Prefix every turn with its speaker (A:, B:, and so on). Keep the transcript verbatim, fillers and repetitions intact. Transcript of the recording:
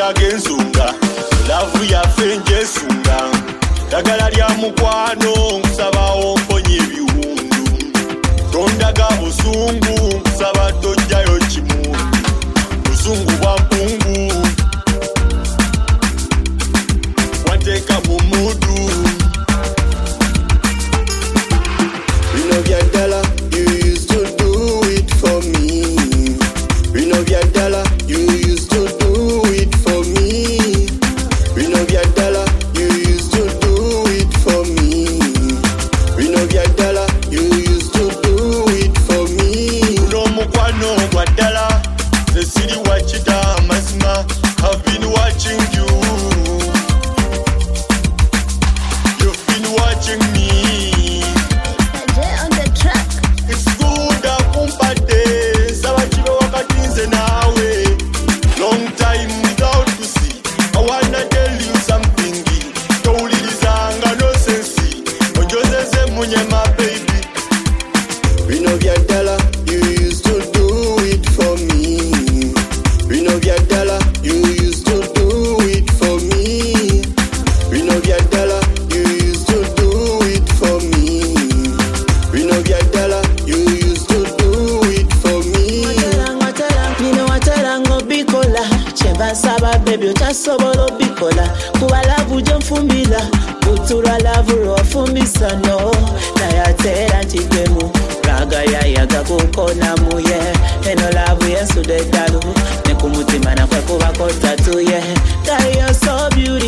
A: agenzunga lavu yaffe njesunga dagala lya mukwano nkusabawo mponye ebiwundu tondaga busungu nkusaba tojjayo kimundu busungu bwa mpungu wanteeka mu mudu bino bya ddala you used to do it for me bino bya ddala you used to do it for me bino bya ddala you used to do it for me bino bya ddala you used to do it for me uno mukwano gwa ddala sesiri wakita amazima I've been watching you you've been watching me
B: on the track.
A: it's good akumpate sabachibe wakati nze nawe long time without to see I wanna tell you something towulilizanga no sensi ojozeze munyema baby bino bya ddala you used to do it for me bino bya ddala you used to do it for me bino bya ddala you used to do it for me bino bya ddala you used to do it for me
C: nino watera ng'obikola kyemba nsaba bebi okyasobola obikola kuba lavu gye nfumbira kutulwa lavu lw'ofumbisa no naye ate era nti gwemu raga yayaga kukonamu ye eno lavu yensuda eddalu ne ku mutima nakwe kubako tatu ye Girl, you're so beautiful